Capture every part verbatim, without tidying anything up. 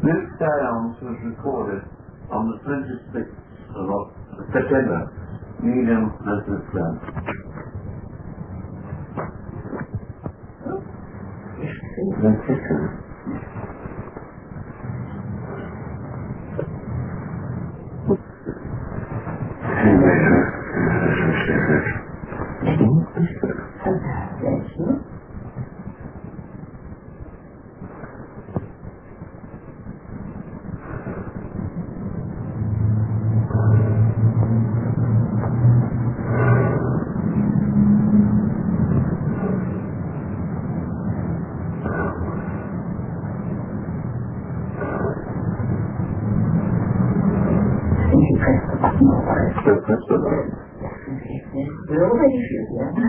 This seance was recorded on the twenty-sixth of September, Medium Message Club. We're already here.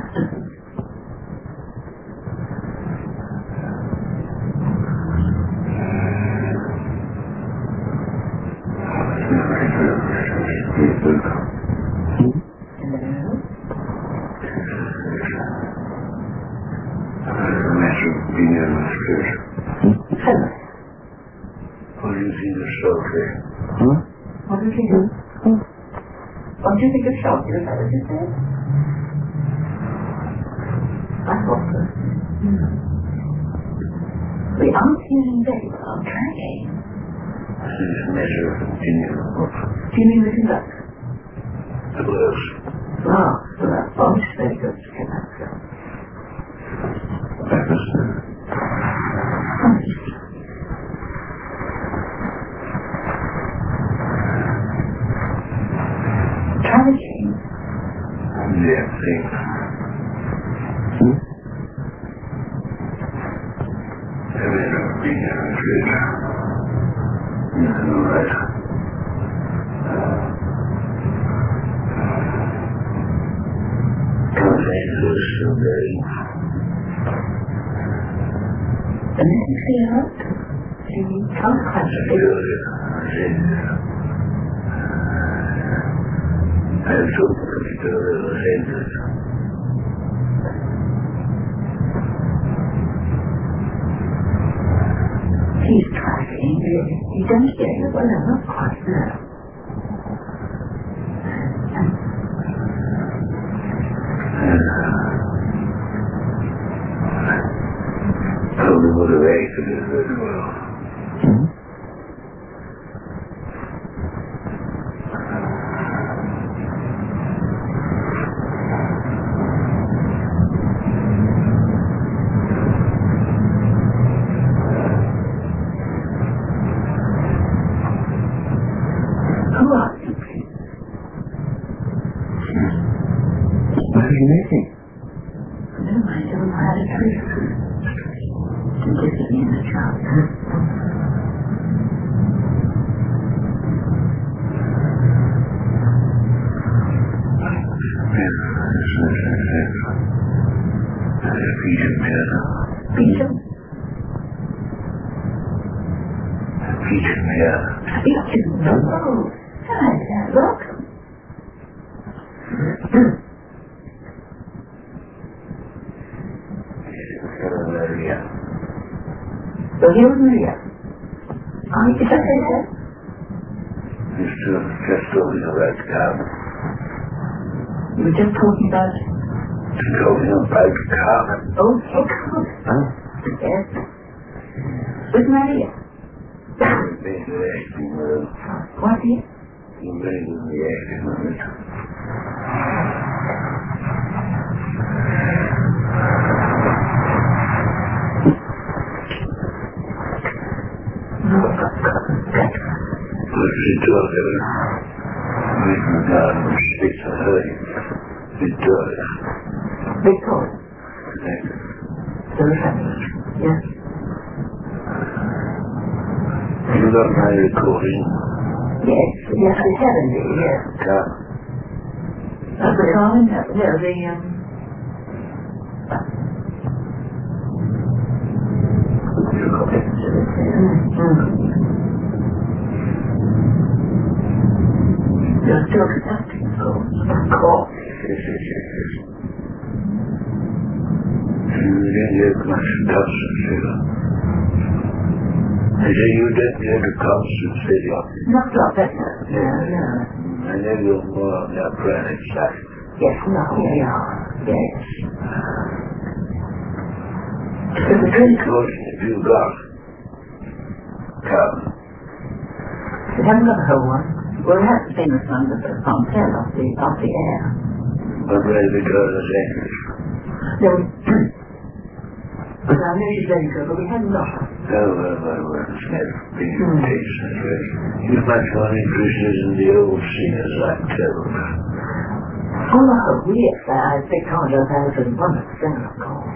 What do you think of Sophie? Hmm? What do you think of? Hmm? What do you think of Sophie? Is that what you said? I thought so. Hmm. We aren't hearing very well. Try. This measure of continuum. Do you mean the conductor? The words. Ah, so that's all very good conductor. That was the... Trafficking. Yeah, thing. Hmm? There is a being of treasure. Nothing all right. Can't say this so very. The next thing out, you can't quite I see. feel it. I see it. I have so much to do with the senses. He's tracking. You don't hear it. Well, I'm not quite there. Probably would have acted it very well. Hmm? Who are you, please? What are you making? No, I don't have a truth. You give me the chance. Peter? Peter, yeah. Peter, no. Hello there, welcome. Maria. Well, here was Maria. Oh, is that it? He's just, just talking about the car. You were just talking about... Talking about the car. Oh, oh, God. Huh? Yes. With Maria. He's been reacting well. What is? He's been reacting on it. What's he talking about? With the gun which sticks to her. Victoria. Victoria. Thank you. Yes. You got my recording? Yes, yes, we have indeed, yes. Car. Uh, the car, no, no, the, um... You got it? Mm-hmm. You're still conducting, so, of course. Yes, yes, yes, yes. You didn't get much dust, you know. So you don't go to concerts very often? Not a lot better. No, no. I know you're more on the operatic side. Yes, no, we are. Yes. So the drink... Of course, if you've got come. We haven't got a whole one. Well, we have the famous one with the fontaine off the, off the air. But where the girl is English. No, we... But I know she's very good, but we haven't got her. Oh, well, well, well, it's never been your taste, that's right. You're much more interested in the old singers, I'm told. Oh, no, we yes, I think Carlos has a wonderful singer, of course.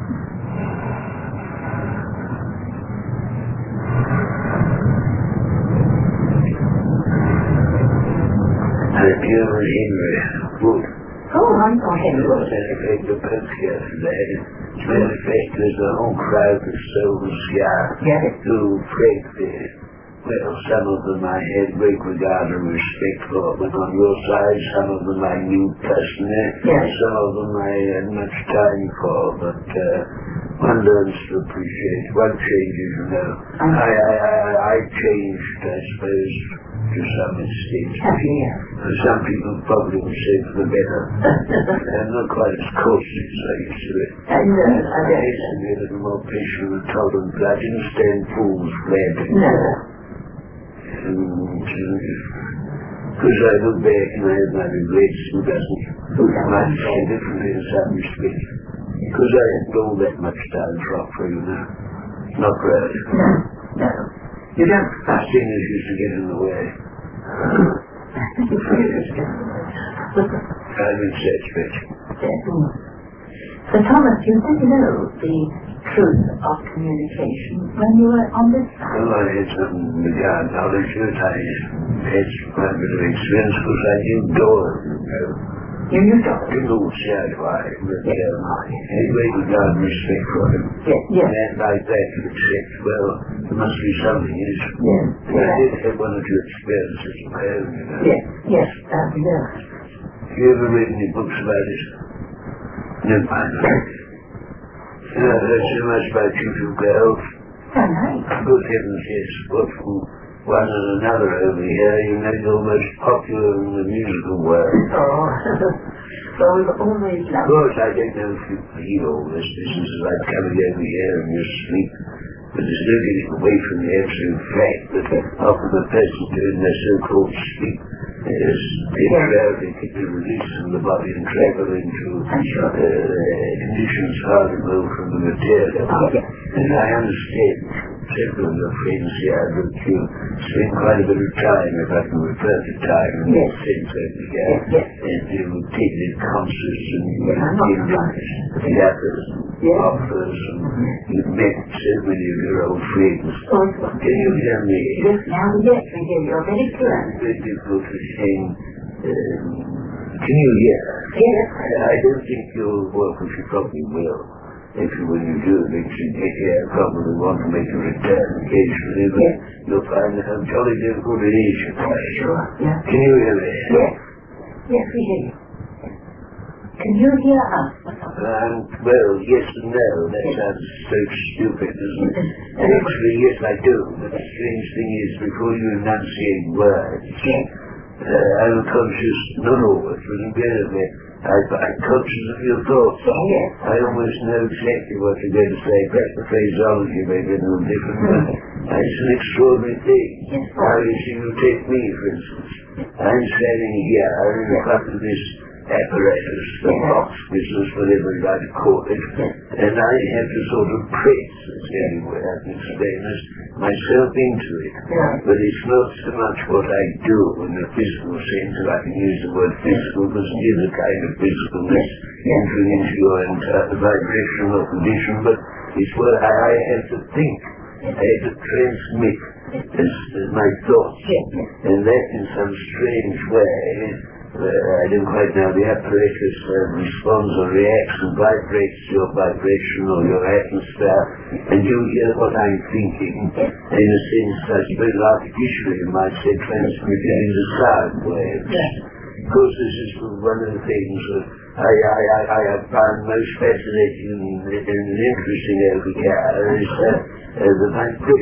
And Gilbert Henry Wood. Oh, I'm not Henry Wood. Manifest the Pope yesterday. It's manifest as a whole crowd of souls here Yes. who frankly, well, some of them I had great regard and respect for, but on your side, some of them I knew personally, Yes. some of them I had much time for, but uh, one learns to appreciate, one changes, you know. Um, I, I, I, I changed, I suppose, to some extent. Happy, yes. Some people probably would say for the better. I'm not quite as cautious as I used to be. I know, I I know. used to be a little more patient and tolerant, but I didn't stand fools gladly. No. Because I look back and I have my regrets, who doesn't? Who doesn't? I feel differently in some respects. Because I haven't all that much time for opera, you know. Not really. No, no. You don't... Singers used to get in the way. I would say it's better. So Thomas, you did know the truth of communication when you were on this side. Well, I had some regard knowledge that I had quite a bit of experience because I knew Doyle, you know. You knew Doyle? You know, Shadway, but um, I had great regard and respect for him. Yes, yes. And like that, you accept, well, there must be something, yes. Yes, And I yes. did have one or two experiences of my own, you know. Yes, yes, um, yes. Have you ever read any books about it? No, I don't. And I heard so much about you two girls. So nice. Good heavens, yes. What from one and another over here, you know, you're most popular in the musical world. Oh, so we've always Of loved course, I don't know if you feel all this. This is like coming over here in your sleep. But there's no getting away from the absolute fact that often the person doing their so-called sleep is temporarily can be released from the body and travel into I'm sure. uh, conditions far removed from the material. Oh, yes. And I understand several of your friends here that you spend quite a bit of time, if I can refer to time, in Yes. that sense over here. Yes, yes. And you attended concerts and you Yes, I'm not attended surprised. theatres and Yes. operas and you've met so many of your old friends. Oh, it's wonderful. Can you hear me? Yes, now, yes, we hear you. You're very clear. It's very difficult to sing. Um, can you hear? Yes. I don't think you'll work, which you probably will. If you, when you do, it makes you get here, probably want to make a return occasionally, but Yes. you'll find that I'm jolly difficult it is, you know. Sure, yeah. Can you hear me? Yes. Yes, we hear you. Can you hear us? Um, well, yes and no. That sounds so stupid, doesn't it? Actually, yes, I do. But the strange thing is, before you enunciate words, Yes. uh, I'm conscious, not always, but invariably, I, I'm conscious of your thoughts. Yes. I almost know exactly what you're going to say. Perhaps the phraseology may be a little different, but it's an extraordinary thing. Yes. How you see, you take me, for instance. I'm standing here in front of this apparatus, the Yes. box business, whatever you like to call it, Yes. and I have to sort of press, as anyway I can explain this, myself into it. Yes. But it's not so much what I do in the physical sense, if I can use the word physical, because it is a kind of physicalness Yes. entering into your entire vibrational condition, but it's what I, I have to think. I have to transmit as, as my thoughts. Yes. And that in some strange way, uh, I don't quite know, the apparatus uh, responds or reacts and vibrates your vibration or your atmosphere, and you hear what I'm thinking. In a sense, I suppose artificially you might say transmitted into sound waves. Yes. Of course, this is one of the things that I, I, I, I have found most fascinating and, and interesting over here is uh, uh, the vibration.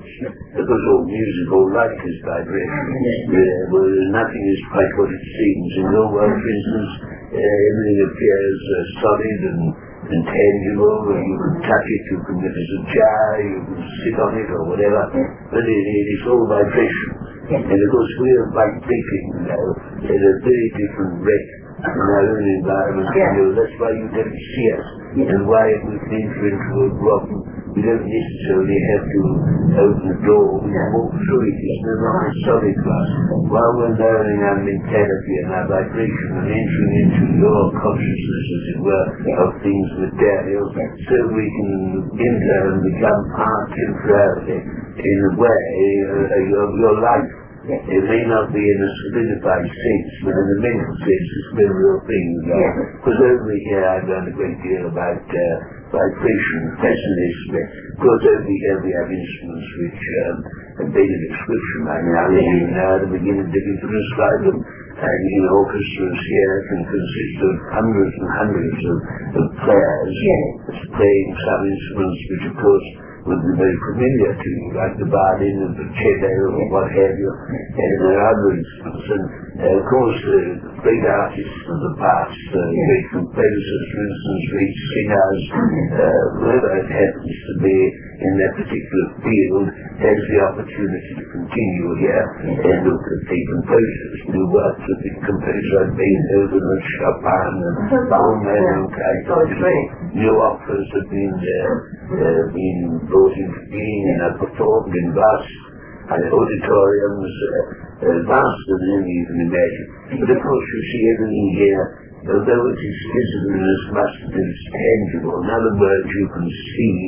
because all music, all life is vibration. Uh, well, nothing is quite what it seems. In your world, for instance, uh, everything appears uh, solid and, and tangible, and you can touch it, you can, if it's a jar, you can sit on it or whatever, but it, it is all vibration. And of course we are vibrating now at a very different rate in our own environment. You know, that's why you don't see us, and why if we can enter into a rock, we don't necessarily have to open the door, we can walk through it, it's no longer solid to us. While we're learning our mentality and our vibration and entering into your consciousness, as it were, of things material, so we can enter and become part temporarily in a way uh, of your life. It may not be in a solidified sense, but in a mental sense it's been real things. Because over here I've done a great deal about uh, vibration, fascinates me. Of course over here we have instruments which um, have made a description. I mean, I was even now at the beginning digging to describe them. And in orchestras here can consist of hundreds and hundreds of, of players playing some instruments which of course would be very familiar to you, like the violin and the cello or what have you, and there are other instruments. And uh, of course, uh, great artists of the past, uh, great composers, for instance, great singers, uh, whoever it happens to be in that particular field, has the opportunity to continue here and look at the composers, new works of the composers like Beethoven and Chopin and Bachman and Tchaikovsky. New operas have been uh, uh, been brought into being and are performed in vast uh, auditoriums, uh, uh, vaster than you can imagine. But of course you see everything here, although it is visible as much as it is tangible. In other words, you can see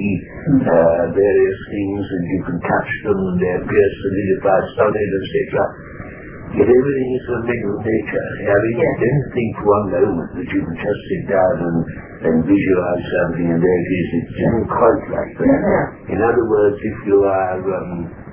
uh, various things and you can touch them and they appear solidified, solid, et cetera. Yet everything is of mental nature. I mean, you don't think for one moment that you can just sit down and, and visualize something and there it is. It's not quite like that. In other words, if you are um,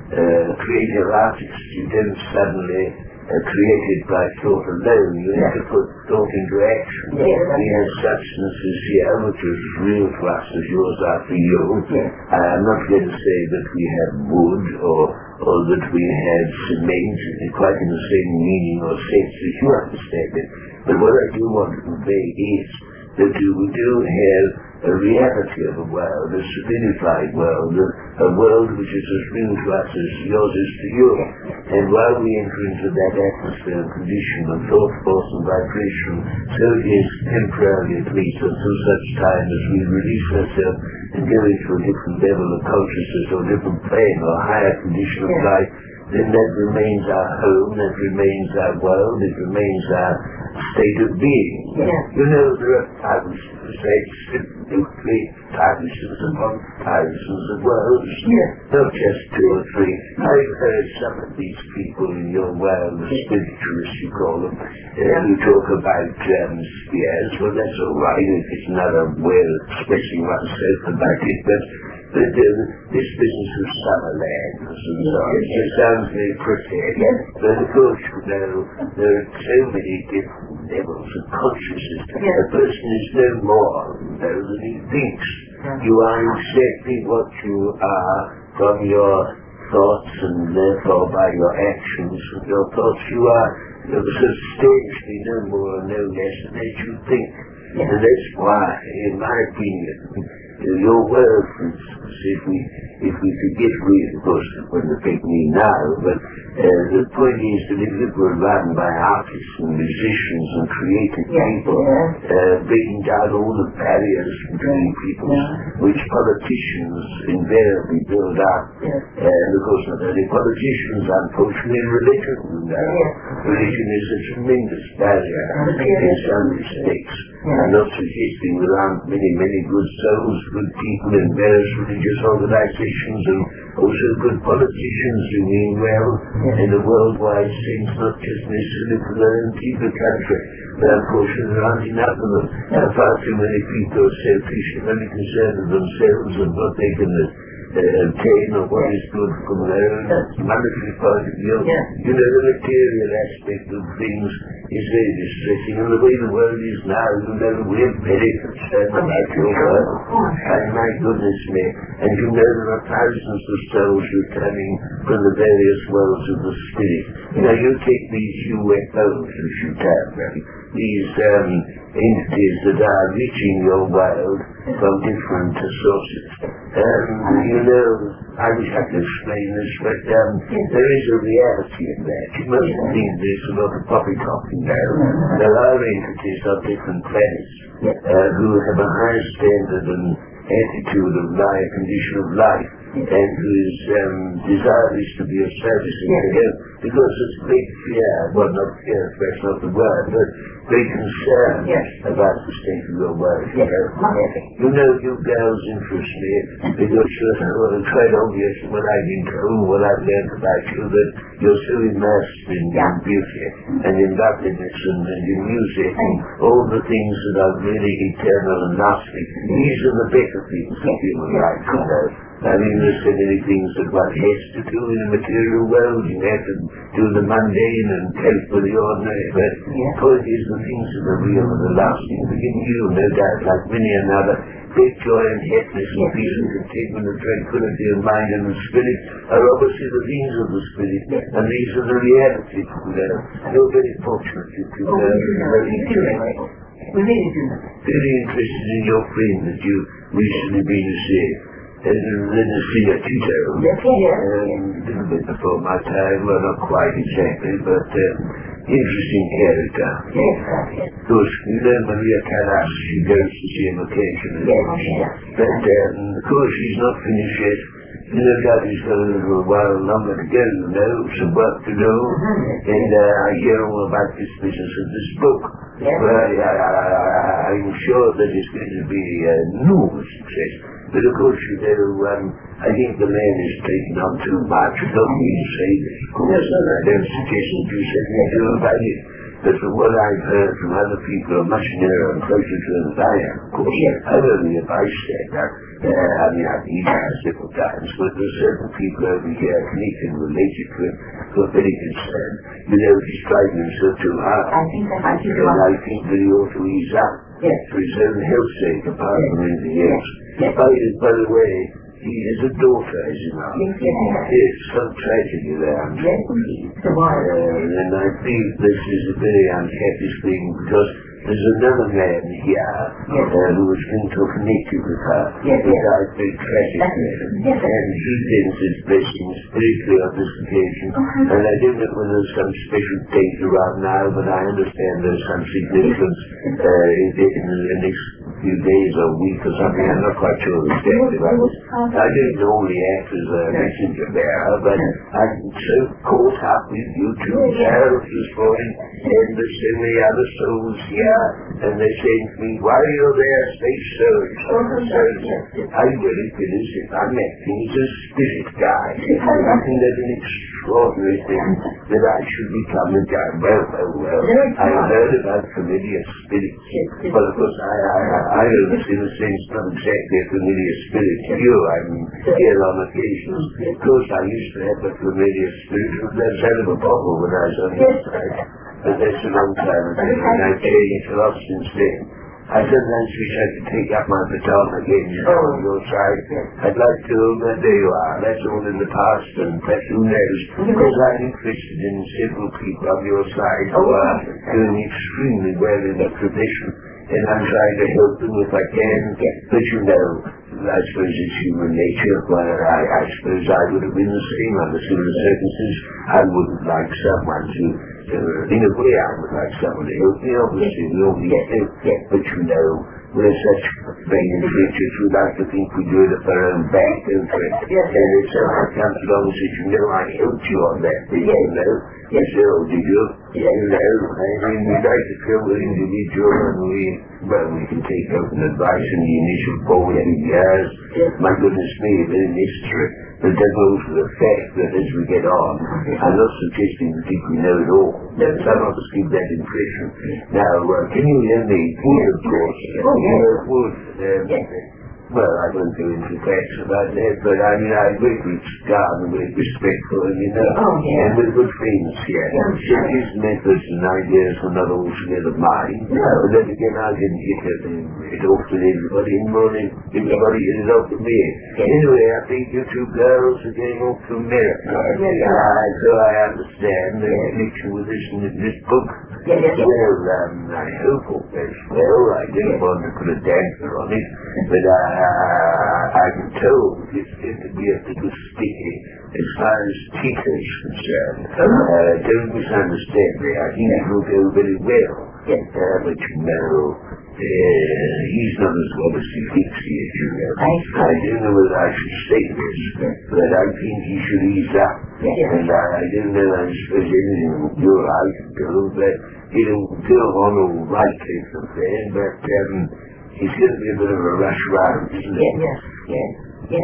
a creative artist, you don't suddenly uh, create it by thought alone. You have to put thought into action. We have substances here which are as real to us as yours are for you. I'm not going to say that we have wood or or that we have cement, quite in the same meaning or sense as you understand it. But what I do want to convey is that we do have a reality of a world, a solidified world, a, a world which is as real to us as yours is to you. And while we enter into that atmosphere and condition of thought, force and vibration, so it is temporarily at least until such time as we release ourselves and go into a different level of consciousness or a different plane or higher condition of life, then that remains our home, that remains our world, it remains our state of being. Yeah. You know, there are thousands of states, simply thousands upon thousands of worlds, Yeah. not just two or three. I've heard some of these people in your world, the spiritualists you call them, uh, who talk about um, spheres. Well, that's all right if it's another way of expressing oneself about it, but But uh, this business of summer lands and so on, it sounds very pretty. Yes. But of course, you know, there are so many different levels of consciousness. Yes. A person is no more you know, than he thinks. You are exactly what you are from your thoughts, and therefore by your actions and your thoughts you are you know, substantially no more and no less than as you think. Yes. And that's why, in my opinion, your world, for instance, if we, if we could get rid, of course, it wouldn't affect me now, but uh, the point is that if it were run by artists and musicians and creative Yeah, people, yeah. uh, breaking down all the barriers between people, Yeah. which politicians invariably build up, Yeah. uh, and of course not only politicians, unfortunately religion, you know. Yeah. Religion is a tremendous barrier Yeah. in some respects. Yeah. I'm not suggesting there aren't many, many good souls, good people in various religious organizations and also good politicians who mean well Yeah. in a worldwide sense, not just necessarily for their own people country. But unfortunately there aren't enough of them. And far too many people are selfish and only concerned with themselves and what they can uh, obtain or what is good from their own monetary point of view. Yeah. You know, the material aspect of things is very distressing, and the way the world is now, you know, we're very concerned about your world. And my goodness me, and you know there are thousands of souls returning from the various worlds of the spirit. Now you take these U F Os, as you term them, these um, entities that are reaching your world from different sources. Um, you know, I wish I could explain this, but um, there is a reality in that. You mustn't think this about the poppycocking now. There are entities on different planets uh, who have a higher standard and attitude of life, condition of life, and whose um, desire is to be of service in to him, because it's great fear, well not fear, that's not the word, but great concern yes. about the state of your world. You know, you know you girls interest me, because you're well, it's quite obvious what I've been told, what I've learned about you, that you're so immersed in, yeah. in beauty, and in loveliness, and, and in music, and all the things that are really eternal and lasting. These are the better things of human life, you know. I mean, there's so many things that one has to do in the material world. You have to do the mundane and cope with the ordinary. But the point is, the things that are real and the lasting begin you, no doubt, like many another. Great joy and happiness and peace and contentment and tranquility of mind and of spirit are obviously the things of the spirit, and these are the realities. You know, you're very fortunate if you Oh, know. we do know. We do know. We really do know. Very interested in your friend that you recently been to see. And then to see a teacher. Yes, yes. Um, a little bit before my time, well not quite exactly, but um, interesting character. Yes, yes. Because, you know, Maria Callas, she goes to see him occasionally. Yes, yes. But um, of course she's not finished yet. You know, God, he's got a little while longer to go, you know, some work to do. Mm-hmm. And uh, I hear all about this business of this book. Yes. Well, I, I, I, I'm sure that it's going to be an enormous success. But of course, you know, um, I think the man is taking on too much. I don't mean to say this, of course, and I don't suggest that you say anything do about it. But from what I've heard from other people who are much nearer and closer to them than I am, of course, I'm only a bystander. Uh, I mean, I've been there several times, but there's certain people over here connected and related to him who are very concerned. You know, he's driving himself too hard. I think that might be the And one. I think that he ought to ease up. Yes. For his own health's sake, apart from anything else. Yes. By, by the way, he has a daughter, as you know. Yes, yes, yes. It's some tragedy there. Yes, indeed. The one. Uh, and I think this is a very unhappy thing, because there's another man here Yes. uh, who has been so connected with her. Yes, who yes. died very tragically. Yes. And he sends his blessings briefly on this occasion. Okay. And I don't know whether there's some special date around now, but I understand there's some significance uh, in, in the next few days or week or something. I'm not quite sure exactly about this. I don't normally act as a messenger bearer, but I'm so caught up with you two girls this morning, and there's so many other souls here, and they're saying to me, why are you there? Stay so so so. I really feel as if I'm acting as a spirit guide. I think that's an extraordinary thing that I should become a guide. Well, well, well. I heard about familiar spirits. Well, of course, I, I, I don't in a sense not exactly a familiar spirit to you. I'm here on occasions. Of course, I used to have a familiar spirit who was out of a bottle when I was on this side. But that's a long time ago, and I changed a lot since then. I sometimes wish I could take up my baton again, you know, on your side. I'd like to, but there you are. That's all in the past, and perhaps who knows? Because I'm interested in several people on your side who are doing extremely well in their profession, and I'm trying to help them if I can. But you know, I suppose it's human nature. Well, I, I suppose I would have been the same under similar circumstances. I wouldn't like someone to Uh, in a way, I would like someone to help me, obviously, we all need help, but you know, we're such vain creatures, we like to think we do it for our own back, don't we? Yes. And if someone comes along and says, you know, I helped you on that thing, you know, yes, oh, did you? Yes. You know, I mean, we like to feel we're individual, and we, well, we can take open advice in the initial forty years. Yes. My goodness me, very necessary. But that goes to the fact that as we get on, I'm not suggesting we think we know it all. Some of us give that impression. Now, uh, can you hear me? Wood, of course. Oh, yes. Wood. Um, Yes. well, I won't go into facts about that, but I mean, I great regard and great respect for him, you know, oh, yeah. and we're good friends here. Yeah, so his methods and ideas are not altogether mine, no. But then again, I didn't get it off to everybody, and morning, everybody hit it off to me. Yeah. Anyway, I think you two girls are getting off to America. Yeah, yeah. Uh, so I understand the yeah. connection with this, this book. Yeah, yeah, yeah. Well, um, I hope all goes well. I didn't want to put a damper on it, but uh, I can tell it's going to be a little sticky as far as Tito's concerned. Uh, don't misunderstand me. I think it will go very well. Yes. Uh, but you know, uh, he's not as well as he thinks he is, you know. I, I don't know whether I should say this, yes. but I think he should ease up. Yes. And uh, I don't know, I suppose anything with your eyes go, but it'll go on all right, if I'm saying, but um, it's going to be a bit of a rush round, isn't it? Yes, yes, yes. Yes.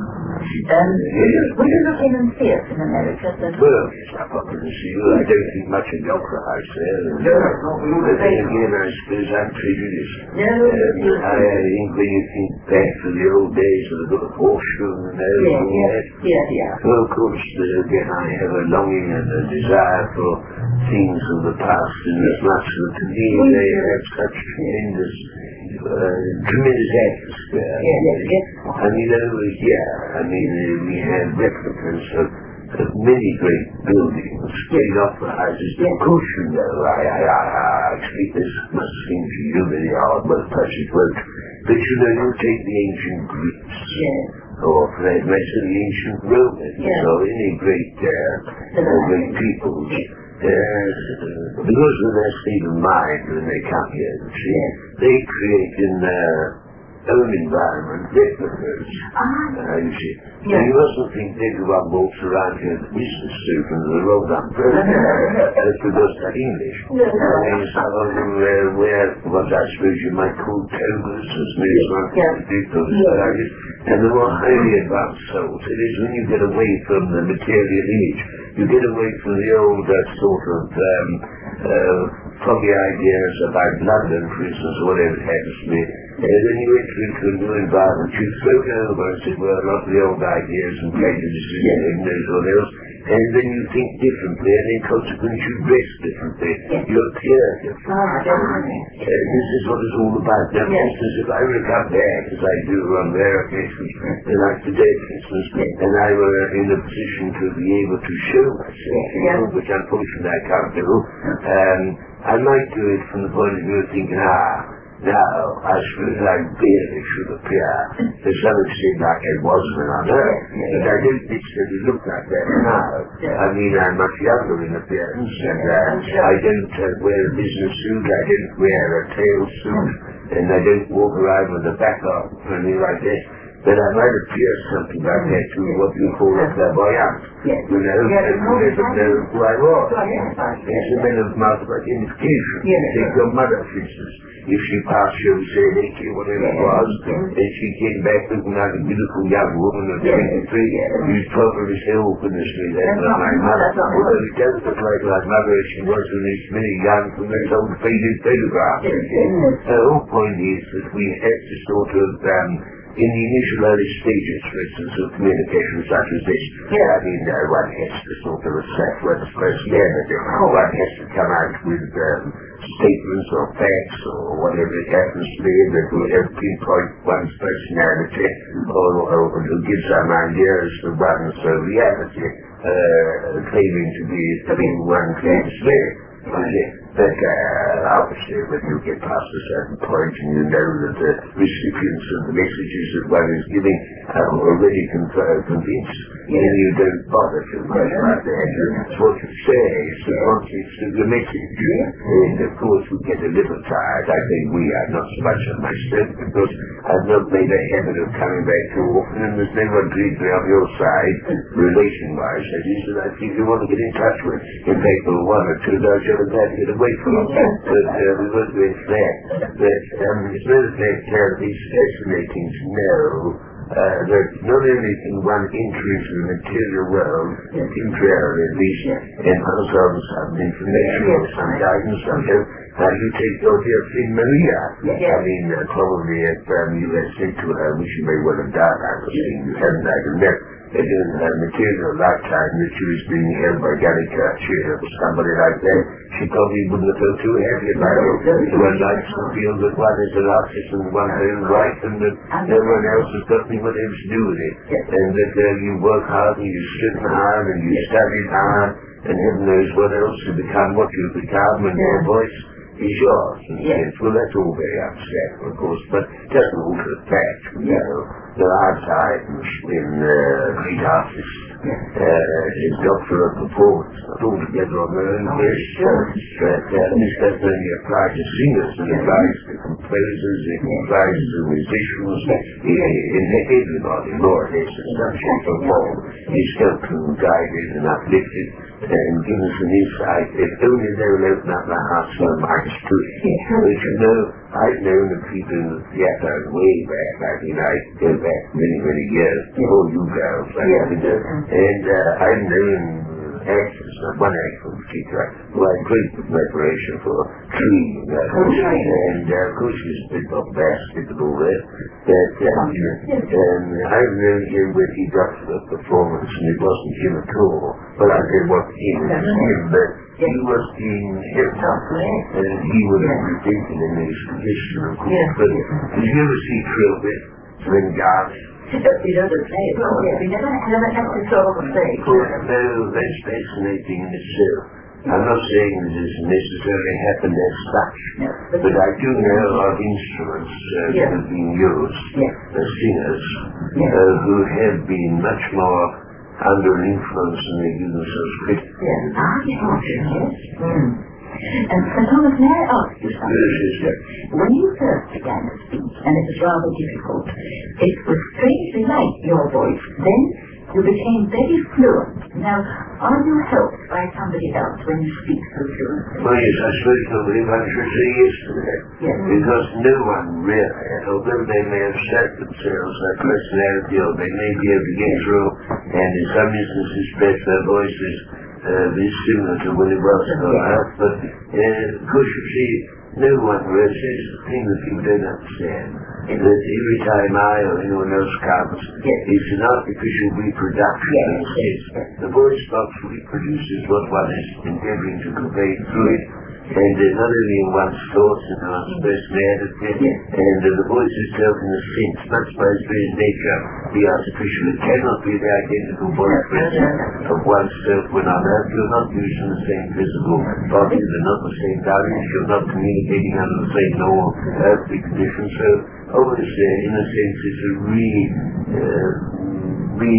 Um, will you look in and see us in America? Then? Well, yes, I'm not going to see you. I don't think much of the opera house there. No, that's not what we But were then saying. again, I suppose I'm prejudiced. No, Um, you I, I think when you think back to the old days of the good horseshoe and all yeah, yeah, that, yeah, yeah. well, of course, uh, again, I have a longing and a desire for things of the past, in as much that to me they have such tremendous, uh, tremendous atmosphere. Yes, yes, yes. I mean, over here, I mean, uh, we have replicas of, of many great buildings, great opera houses. Yes. Of course, you know, I, I, I, I speak this must seem to you very odd, but perhaps it won't. But you know, you take the ancient Greeks. Yes. Or for that matter, the ancient Romans, Yeah. or any great, uh, or great peoples, uh, because of their state of mind when they come here, you see, Yes. they create in their own environment replicas, Ah, uh, you see. Yeah. Now, you mustn't think everyone walks around here with a business suit and a rolled umbrella, just because they're English. No, no. I mean, some of them uh, wear what I suppose you might call togas, as many as one Yeah. do those Yeah. like and the more highly advanced souls, it is when you get away from the material image, you get away from the old uh, sort of um, uh, foggy ideas about London, for instance, or whatever it happens to be, and then you enter into a new environment, you throw it over, as it were, a lot of the old ideas and prejudices and ignorance or else, and then you think differently, and in consequence you dress differently, you appear differently. Ah, definitely. Uh, this is what it's all about. Now, for Yes. instance, if I were to come back, as I do on rare occasions, and like today, for instance, and I were in a position to be able to show myself, you Yes. know, which unfortunately I can't do, um, I might do it from the point of view of thinking, ah, now, I suppose I barely should appear to some extent like I was when I left, but I don't necessarily look like that now. I mean, I'm much younger in appearance, and uh, I don't uh, wear a business suit, I don't wear a tail suit, and I don't walk around with a back up or anything like that. But I might appear something like that to what you call a clairvoyant. Yes. You know, Yes. and you never know who I was. Yes. It's a matter of mouth identification. Yes. Take your mother, for instance. If she passed you, say, eighty, whatever it was, and she came back looking like a beautiful young woman of twenty-three, you'd probably say, oh, goodness me, that's not my mother. Although it does look like my mother as she was when she was very young from those old faded photographs. The whole point is that we have to sort of, um, in the initial early stages, for instance, of communication such as this, I mean, uh, one has to sort of assess one's personality. One has to come out with um, statements or facts or whatever it happens to be that will help pinpoint one's personality or, or, or to give some idea as to one's uh, reality, uh, claiming to be something one claims to be. But uh, obviously when you get past a certain point and you know that the recipients of the messages that one is giving are already con- convinced, then you don't bother too much about that. It's what you say, it's the context of the message. And of course we get a little tired. I think we are not so much on myself because I've not made a habit of coming back too often and there's no one treating me on your side, relation-wise, that is, that I think you want to get in touch with. In fact, for one or two days you're glad to get away from it. But uh, we won't go into that. But um, it's really uh, it's fascinating to know uh, that not only can one enter into the material world, temporarily at least, and pass on some information or some guidance on how, how you take your dear friend Maria. I mean, uh, probably if um, you had said to her, which you may well have done, I was saying you hadn't, I don't know, that in her material lifetime that she was being held by Gary Churchill or somebody like that, she probably wouldn't have felt too happy about it. One likes to feel that one is an artist and one is right and that everyone else has got nothing whatever to do with it. And that uh, you work hard and you strive hard and you study hard and heaven knows what else to become what you become and your voice is yours. And yes. Well, that's all very abstract, of course, but it doesn't alter the fact, you know. There are times when uh, great artists uh, got for a performance, not altogether on their own basis, but uh, this doesn't only apply to singers, it applies to composers, it applies to musicians, in everybody, more or less, as such a perform is helped and guided and uplifted and give us an insight if only they will open up their hearts and minds to it. But you know, I've known the people in the theatre way back, I mean, I go back many, many years before you girls, I mean, and uh, I've known actors, uh, one actor in particular, who had great preparation for Tree, uh, and uh, of course he's a bit bombastic and all that, but uh, and I've known him when he got the performance and it wasn't him at all, but I said what him, it was him, but he was being held up, and he would have been thinking in his position, of course, but did you ever see Trilby, when God He doesn't say it. Oh, yeah. He never, never has to sort of say. No, that's fascinating in itself. I'm not saying that this necessarily happened as such, no, but, but I do know of instruments uh, yeah. that have been used, yeah. as singers, yeah. uh, who have been much more under influence than they do themselves critically. Yes. Ah, yes. Mm. And Sir Thomas, may I ask you something? Yes, yes. When you first began to speak, and it was rather difficult, it was strangely like your voice. Then you became very fluent. Now, are you helped by somebody else when you speak so fluently? Well, yes, I suppose I believe I should say yes to that. Yes. Because no one really, although they may have set themselves their personality or they may be able to get through, and in some instances express their voices Uh, be similar to when it was going out, but uh, of course you see, no one really says the thing that people don't understand, that every time I or anyone else comes, it's an artificial reproduction. The voice box reproduces what one is endeavoring to convey through it, and uh, not only in one's thoughts and one's personality, and uh, the voice itself in a sense, much by its very nature, the artificial, it cannot be the identical voice of oneself when on earth. You're not using the same physical body, they're not the same values, you're not communicating under the same normal earthly conditions, so obviously, in a sense, it's a re, uh, re,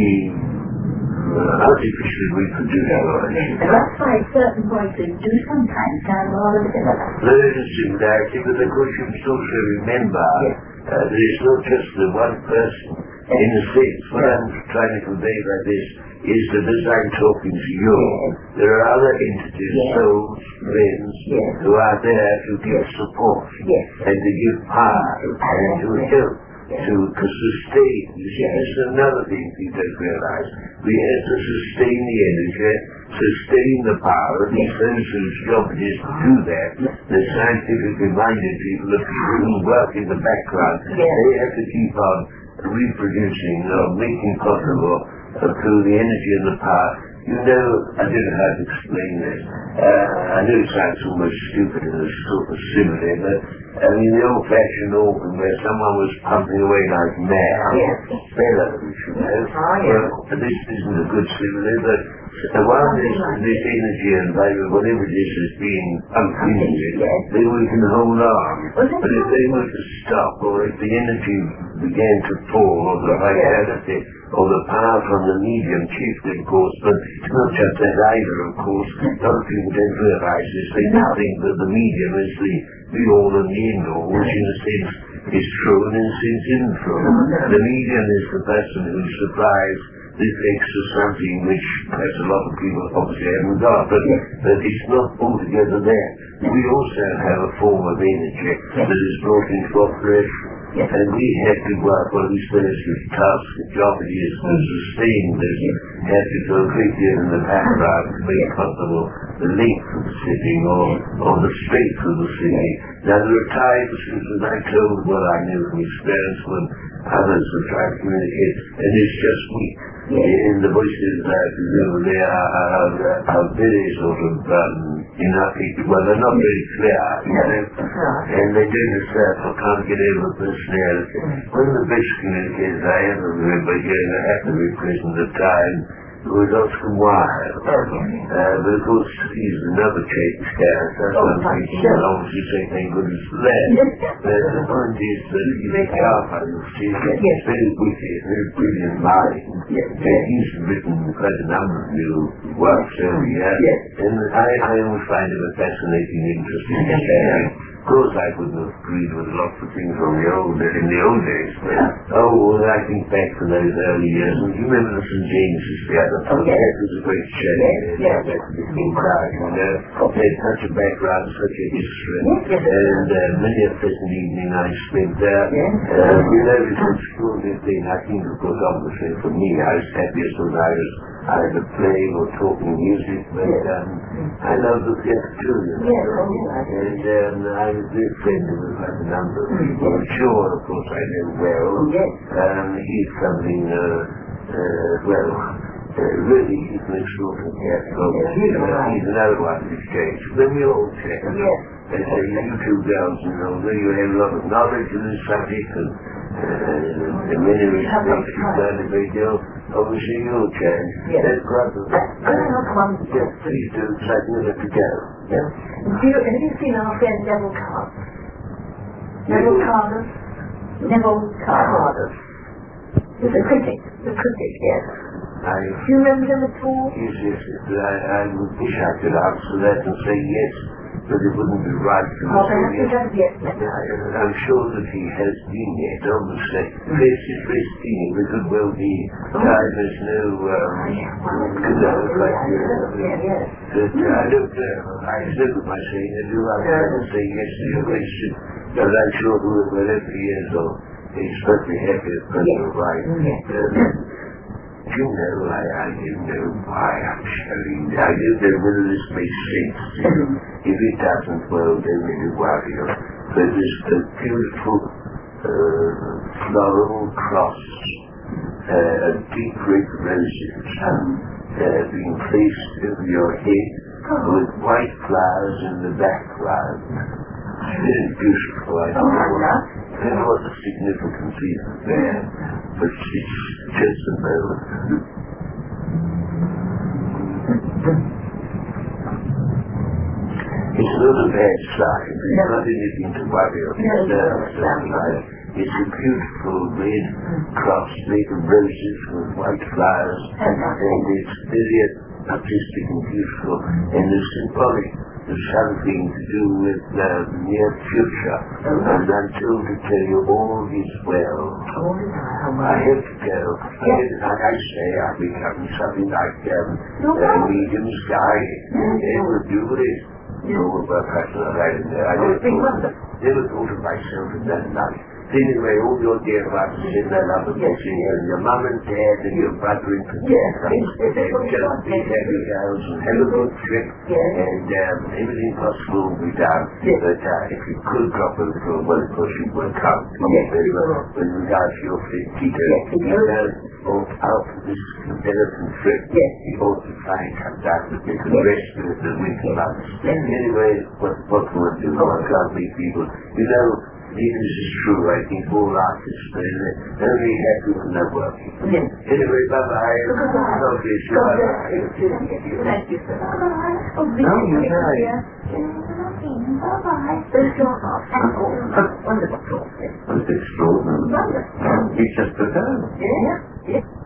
Uh, artificially reproduced. And that's why certain voices do sometimes sound rather similar. There is a similarity, but of course you must also remember yes. uh, that it's not just the one person. Yes. In a sense, what yes. I'm trying to convey by this is that as I'm talking to you, yes. there are other entities, yes. souls, friends, yes. who are there to give yes. support yes. and to give power and to help. To, to sustain. You see, this is another thing people don't realize. We have to sustain the energy, sustain the power, and it's those whose job it is to do that. The scientifically minded people, the people who work in the background, they have to keep on reproducing or making possible uh, through the energy and the power. You know, I don't know how to explain this. Uh, I know it sounds almost stupid and a sort of simile, but I mean the old-fashioned organ where someone was pumping away like mad, yes. bellows, you know. Oh, yes. Well, this isn't a good simile, but uh, while this, this energy and value, whatever it is, is being pumped into it, yes. then we can hold on. Well, but if they were to stop, or if the energy began to fall, or the vitality, yes. or the power from the medium chiefly, of course, but it's not just that either, of course. A lot of people don't realize this. They no. think that the medium is the be-all and the end-all, which in a sense is true and in a sense isn't true. No, no. The medium is the person who supplies this extra something which perhaps a lot of people obviously haven't got, but, yes. but it's not altogether there. We also have a form of energy that is brought into operation yes. And we had to work on these various tasks. The job it is to sustain this. Had to go a great deal in the background to make possible the length of the sitting or, or the strength of the sitting. Now there are times, as I told what I knew from experience, when others have tried to communicate, and it's just weak. Yes. And the voices that they are, are, are very sort of um, enough, well, they're not very clear, you know, and they do the stuff or can't get over personality. One of the best communicators I ever remember hearing, I have to be present at the time, was Oscar Wilde. Uh, but of course, he's another Shakespeare character. Oh, Some people will obviously say thank goodness for that. But the point is that he's a powerful, you see, he's very wicked, very brilliant mind. And he's written quite a number of new works over the years. And I, I always find him a fascinating, interesting character. Of course, I wouldn't have agreed with lots of things on the old, in the old days, but, oh, well, I think back to those early years, and you remember the Saint James's Theatre, oh, yes. That was a great show, yes, yes. That was a big crowd, you know, they had such a background, such a history, yes, yes. and uh, many a pleasant evening I spent there. Yes. Uh, you know, it was an extraordinary thing. I think, of course, obviously, for me, I was happiest when I was either playing or talking music, but um, I love the theatre too, you know. Yes, oh, yes. And um, I was very friendly with quite a number of people. I'm sure, of course, I know well. Yes. Um, he's something, uh, uh, well, uh, really, he's an extraordinary character. Yes, he's uh, right. he's another one who's changed. Then we all change. Yes. And so you two girls, you know, though you have a lot of knowledge in this subject, and uh, in many respects you've learned a great deal, obviously you'll change. Yes. That's brother. I have one. Yes, please do, so I can let you go. Yes. Do you, have you seen our friend Neville Cardus? Neville Cardus? Neville Cardus. He's a critic. The critic, yes. I, Do you remember him at all? yes, yes, yes, I, I wish I could answer that and say yes, but it wouldn't be right to Oh, say perhaps he yes. does, yes. yes. I, I'm sure that he has been yet, obviously. Yes, it's resting, it could well be. Time is no, um, could have a right Yes, yes. But uh, I don't know. I said with my saying, I do have to say yes to your question, but I'm sure whoever he is, or he's perfectly happy at present, right? Yes. Um, You know, I, I don't know why I'm sharing. I don't know whether this makes sense to you. If it doesn't, well, don't really worry. But there's a beautiful uh, floral cross, uh, deep red roses, uh, being placed over your head with white flowers in the background. Very beautiful, I Oh, know. I love There was a significance even there, but it's just a moment. It's not a bad sign. It's not anything to worry about. It's a beautiful red cross made of roses with white flowers, and it's very artistic and beautiful, and it's symbolic. There's something to do with uh, the near future, and I'm told to tell you all is well. I have to go. I have, like I say, I've become something like um, a medium sky. They will do this. Oh, well, perhaps not. I didn't know. I never thought, never thought of myself in that light. Anyway, all your dear brothers in their love of yes, and your mum and dad and your brother in particular. And just be happy girls and have a good trip. And um, everything possible will be done. But uh, if you could drop a little, well, of course you will come. With regard to your friend Peter, you know, out of this development trip, you ought to try and come down to get the rest of the winter months. Anyway, what, what will it do? What can't be people? You know, even this is true, I think all artists are only happy when they're working. Yes. Anyway, bye-bye. God bless you. Bye-bye. Thank you, sir. Oh, No, you're right. Bye-bye. There's your heart. Wonderful. It's extraordinary. Wonderful. It's just a turn. Yeah. Yes.